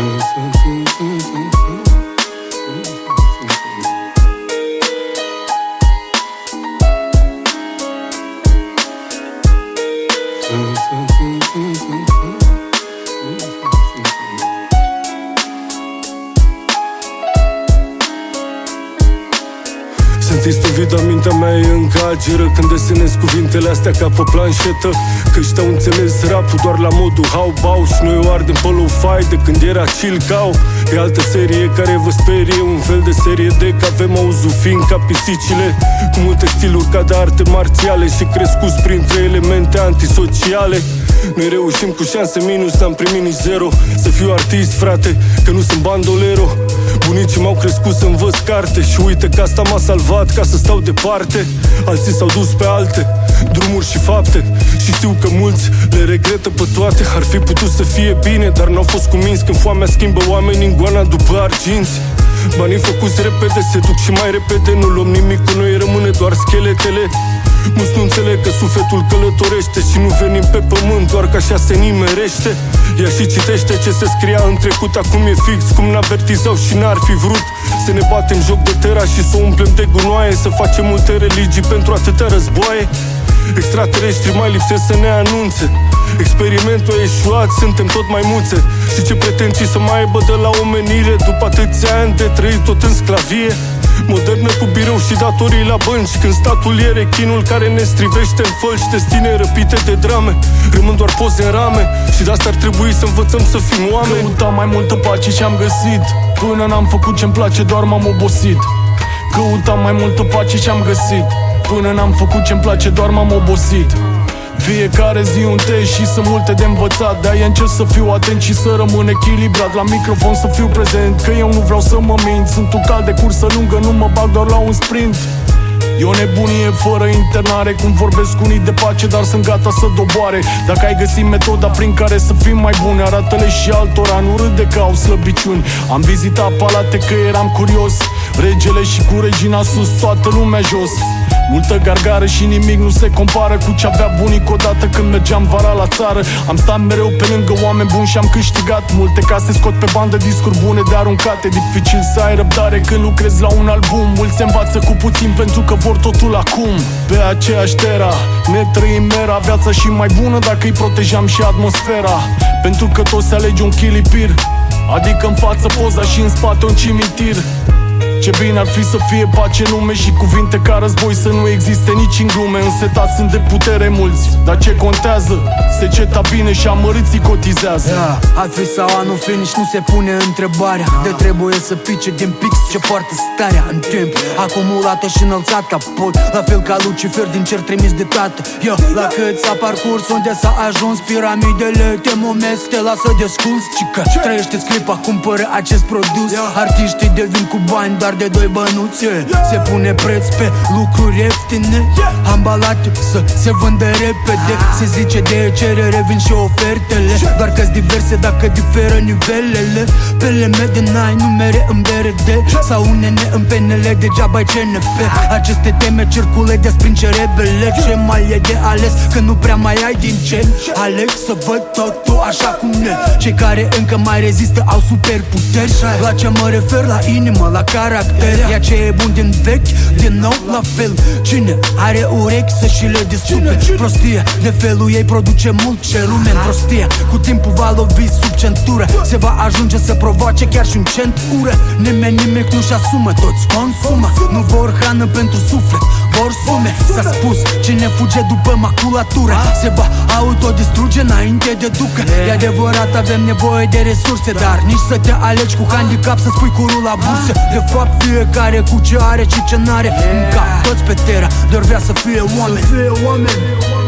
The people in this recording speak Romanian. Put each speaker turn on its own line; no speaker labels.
Sunt istovid, mintea mea e încă ageră când desenez cuvintele astea ca pe planșetă. Că ăștia au înțeles rap-ul doar la modul hau-bau și noi o ardem pe low-fi de când era chill-cow. E altă serie care vă sperie, un fel de serie D, că avem auzul fin ca pisicile, cu multe stiluri ca de arte marțiale și crescuți printre elemente antisociale. Noi reușim cu șanse minus, n-am primit nici zero. Să fiu artist, frate, că nu sunt bandolero. Bunicii m-au crescut să învăț carte și uite că asta m-a salvat ca să stau departe. Alții s-au dus pe alte drumuri și fapte și știu că mulți le regretă pe toate. Ar fi putut să fie bine, dar n-au fost cuminți când foamea schimbă oamenii în goana după arginți. Banii făcuți repede se duc și mai repede, nu luăm nimic cu noi, rămâne doar scheletele. Mulți nu înțeleg că sufletul călătorește și nu venim pe pământ doar că așa se nimerește. Ia și citește ce se scria în trecut, acum e fix cum n-avertizau și n-ar fi vrut. Să ne batem joc de tera și să o umplem de gunoaie, să facem multe religii pentru atâtea războaie. Extraterestri mai lipsesc să ne anunțe, experimentul a eșuat, suntem tot mai muțe. Și ce pretenții să mai aibă de la omenire după atâția ani de trăit tot în sclavie modernă cu birou și datorii la bănci, când statul e rechinul care ne strivește în făl și destine răpite de drame. Rămân doar poze în rame și de asta ar trebui să învățăm să fim oameni.
Căutam mai multă pace și-am găsit, până n-am făcut ce-mi place, doar m-am obosit. Căutam mai multă pace și-am găsit, până n-am făcut ce-mi place, doar m-am obosit. Fiecare zi un test și sunt multe de învățat, de-aia încerc să fiu atent și să rămân echilibrat. La microfon să fiu prezent, că eu nu vreau să mă mint. Sunt un cal de cursă lungă, nu mă bag doar la un sprint. E o nebunie fără internare, cum vorbesc unii de pace, dar sunt gata să doboare. Dacă ai găsit metoda prin care să fim mai buni, arată-le și altora, nu râde că au slăbiciuni. Am vizitat palate că eram curios, regele și cu regina sus, toată lumea jos. Multă gargară și nimic nu se compară cu ce avea bunic odată când mergeam vara la țară. Am stat mereu pe lângă oameni buni și am câștigat multe case, scot pe bandă discuri bune de aruncate. Dificil să ai răbdare când lucrezi la un album. Mulți se învață cu puțin pentru că vor totul acum. Pe aceeași tera ne trăim era, viața și mai bună dacă îi protejam și atmosfera. Pentru că toți se alege un chilipir, adică în față poza și în spate un cimitir. Ce bine ar fi să fie pace în lume și cuvinte ca război să nu existe nici în glume. Însetați sunt de putere mulți, dar ce contează? Seceta bine și amărâții cotizează.
A fi sau a nu fi, nici nu se pune întrebarea. De trebuie să pice din pix ce poartă starea în timp, acumulată și înălțat ca pod, la fel ca Lucifer din cer trimis de tată. La cât s-a parcurs, unde s-a ajuns, piramidele te momesc, te lasă desculți. Cică trăiește-ți clipa, cumpără acest produs. Artiștii devin cu bani doar de doi bănuți. Se pune preț pe lucruri ieftine, ambalate să se vândă repede. Se zice de cerere vin și ofertele, doar că-s diverse dacă diferă nivelele. Pe de n-ai numere în BRD sau unene în PNL, degeaba-i CNP. Aceste teme circule despre cerebele. Ce mai e de ales că nu prea mai ai din ce aleg să văd totul așa cum e. Cei care încă mai rezistă au superputeri. La ce mă refer? La inimă, la caracter. Ia ce e bun din vechi, din nou la fel. Cine are urechi să și le discupe. Prostia de felul ei produce mult cerumen. Prostia cu timpul va lovi sub centură, se va ajunge să provoace chiar și un centură. Nimeni nimic nu-și asumă, toți consumă. Nu vor hrană pentru suflet, vor sume. S-a spus, cine fuge după maculatură se va autodistruge înainte de ducă. E adevărat, avem nevoie de resurse, dar nici să te alegi cu handicap să spui curul la bursă. De fapt fiecare cu ce are și ce n-are în cap, toți pe tera doar vrea să fie oameni.